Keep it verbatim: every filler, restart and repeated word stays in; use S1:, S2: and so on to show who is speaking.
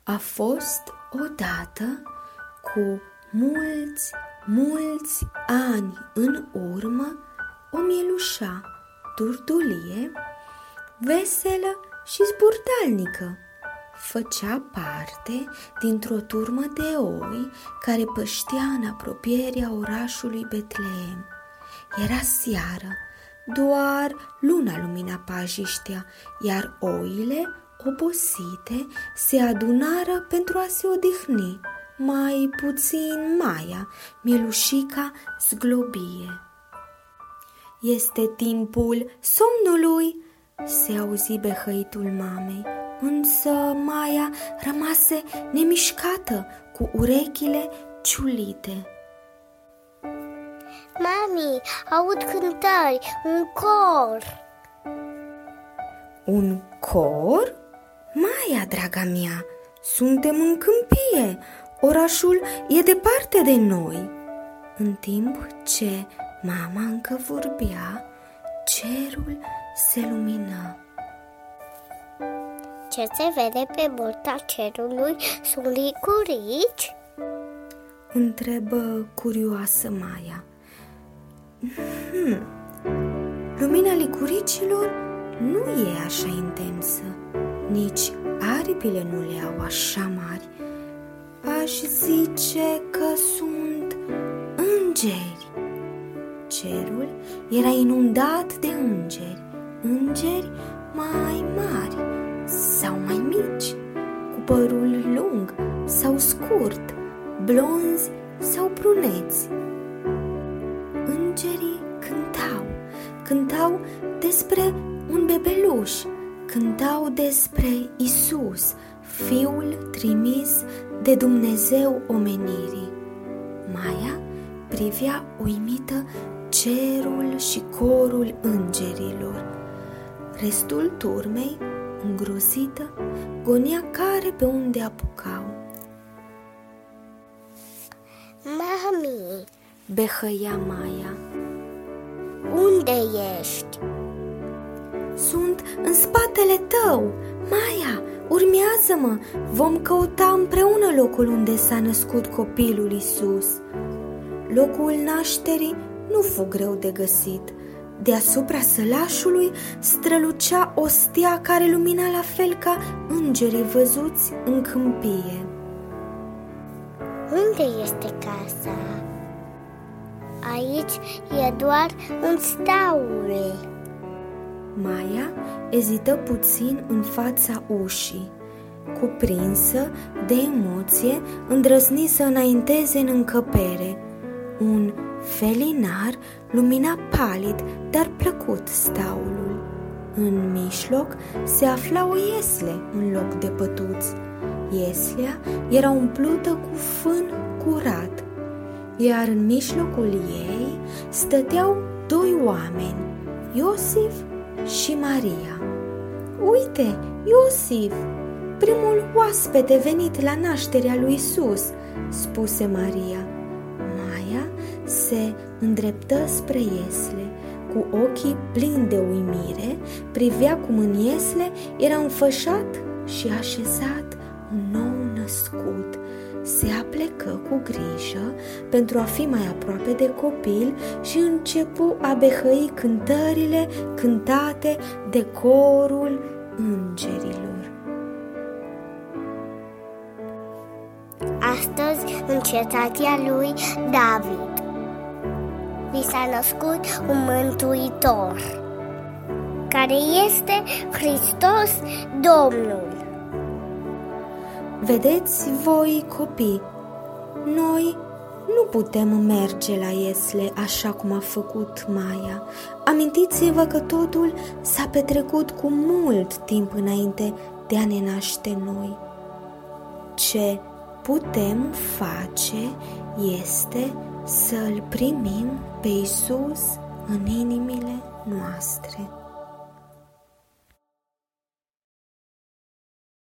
S1: A fost odată, cu mulți, mulți ani în urmă, o mielușa durdulie, veselă și zburdalnică. Făcea parte dintr-o turmă de oi care păștea în apropierea orașului Betleem. Era seară, doar luna lumina pajiștea, iar oile, obosite, se adunară pentru a se odihni. Mai puțin Maia, mielușica zglobie. Este timpul somnului, se auzi behăitul mamei, însă Maia rămase nemișcată, cu urechile ciulite.
S2: Mami, aud cântări, un cor.
S1: Un cor? Maia, draga mea, suntem în câmpie, orașul e departe de noi. În timp ce mama încă vorbea, cerul se lumină.
S2: Ce se vede pe burta cerului sunt licurici?
S1: Întrebă curioasă Maia. Hmm. Lumina licuricilor nu e așa intensă, nici aripile nu le au așa mari. Aș zice că sunt îngeri. Cerul era inundat de îngeri, îngeri mai mari sau mai mici, cu părul lung sau scurt, blonzi sau bruneți. Îngerii cântau, cântau despre un bebeluș, cântau despre Isus, Fiul trimis de Dumnezeu omenirii. Maia privea uimită cerul și corul îngerilor. Restul turmei, îngrozită, gonia care pe unde apucau.
S2: Mami,
S1: behăia Maia,
S2: unde ești?
S1: Sunt în spatele tău, Maia, urmează-mă, vom căuta împreună locul unde s-a născut copilul Isus. Locul nașterii nu fu greu de găsit. Deasupra sălașului strălucea o stea care lumina la fel ca îngerii văzuți în câmpie.
S2: Unde este casa? Aici e doar un staule.
S1: Maia ezită puțin în fața ușii. Cuprinsă de emoție, îndrăzni să înainteze în încăpere. Un felinar lumina palid, dar plăcut staulul. În mijloc se afla o iesle în loc de pătuți. Ieslea era umplută cu fân curat, iar în mijlocul ei stăteau doi oameni, Iosif și Maria. Uite, Iosif, primul oaspete venit la nașterea lui Isus, spuse Maria. Maia se îndreptă spre iesle. Cu ochii plini de uimire, privea cum în iesle era înfășat și așezat un nou născut. Se aplecă cu grijă pentru a fi mai aproape de copil și începu a behăi cântările cântate de corul îngerilor.
S2: Astăzi, în cetatea lui David, vi s-a născut un mântuitor, care este Hristos Domnul.
S1: Vedeți voi, copii, noi nu putem merge la iesle așa cum a făcut Maia. Amintiți-vă că totul s-a petrecut cu mult timp înainte de a ne naște noi. Ce putem face este să-L primim pe Isus în inimile noastre.